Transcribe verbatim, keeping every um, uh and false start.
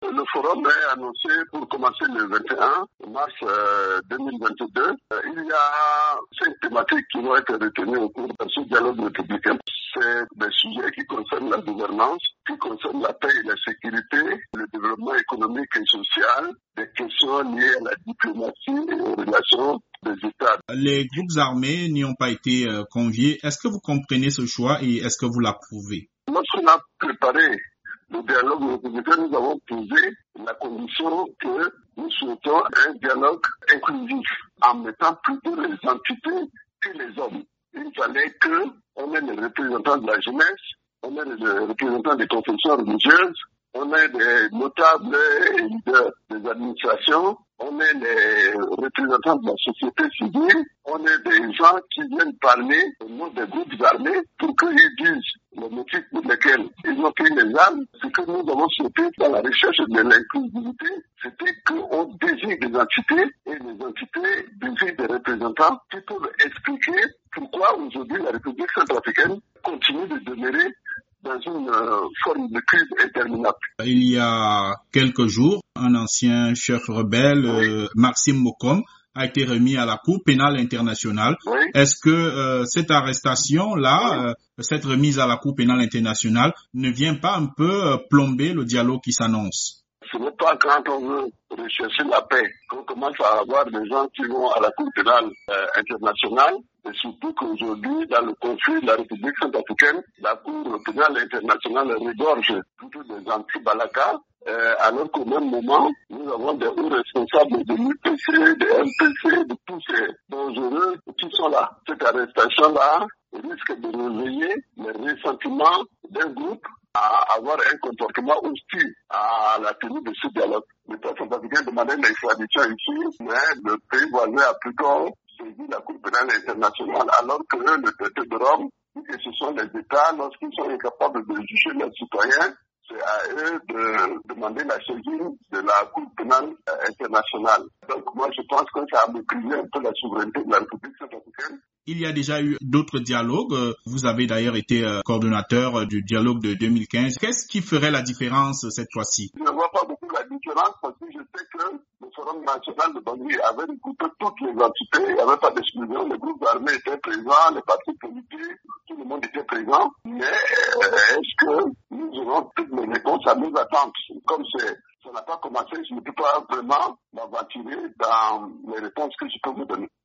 Le forum est annoncé pour commencer le vingt et un mars deux mille vingt-deux. Il y a cinq thématiques qui vont être retenues au cours de ce dialogue républicain. C'est des sujets qui concernent la gouvernance, qui concernent la paix et la sécurité, le développement économique et social, des questions liées à la diplomatie et aux relations des États. Les groupes armés n'y ont pas été euh, conviés. Est-ce que vous comprenez ce choix et est-ce que vous l'approuvez? Lorsqu'on a préparé le dialogue républicain, nous avons posé la condition que nous souhaitons un dialogue inclusif en mettant plutôt les entités que les hommes. Il fallait qu'on ait les représentants de la jeunesse, on ait les représentants des confessions religieuses, on ait des notables et leaders des administrations, on ait les représentants de la société civile, on ait des gens qui viennent parler au nom des groupes armés pour qu'ils disent les motifs pour lesquels ils ont pris les armes. Ce que nous avons souhaité dans la recherche de l'inclusivité, c'était qu'on désigne des entités et les entités désignent des représentants qui peuvent expliquer pourquoi aujourd'hui la République centrafricaine continue de demeurer dans une euh, forme de crise interminable. Il y a quelques jours, un ancien chef rebelle, oui. euh, Maxime Mokom, a été remis à la Cour pénale internationale. Oui. Est-ce que euh, cette arrestation-là, oui. euh, cette remise à la Cour pénale internationale, ne vient pas un peu euh, plomber le dialogue qui s'annonce? Ce n'est pas quand on veut rechercher la paix qu'on commence à avoir des gens qui vont à la Cour pénale euh, internationale. Et surtout qu'aujourd'hui, dans le conflit de la République centrafricaine, la Cour pénale internationale regorge plutôt des anti-Balaka, euh, alors qu'au même moment, nous avons des hauts responsables de l'U P C, de M P C, de tous ces dangereux qui sont là. Cette arrestation-là risque de réveiller les ressentiments d'un groupe à avoir un comportement hostile à la tenue de ce dialogue. L'État centrafricain demandait l'extradition ici, mais le pays voisin a plutôt saisi la Cour pénale internationale, alors que le traité de Rome dit que ce sont les États, lorsqu'ils sont incapables de juger leurs citoyens, c'est à eux de demander la saisine de la Cour pénale internationale. Donc moi je pense que ça a méprisé un peu la souveraineté de la République centrafricaine. Il y a déjà eu d'autres dialogues. Vous avez d'ailleurs été coordonnateur du dialogue de deux mille quinze. Qu'est-ce qui ferait la différence cette fois-ci? Je ne vois pas beaucoup la différence parce que je sais que le Forum national de Bangui avait regroupé toutes les entités. Il n'y avait pas d'exclusion. Les groupes armés étaient présents, les partis politiques, tout le monde était présent. Mais est-ce que nous aurons toutes les réponses à nos attentes? Comme c'est ça n'a pas commencé, je ne peux pas vraiment m'aventurer dans les réponses que je peux vous donner.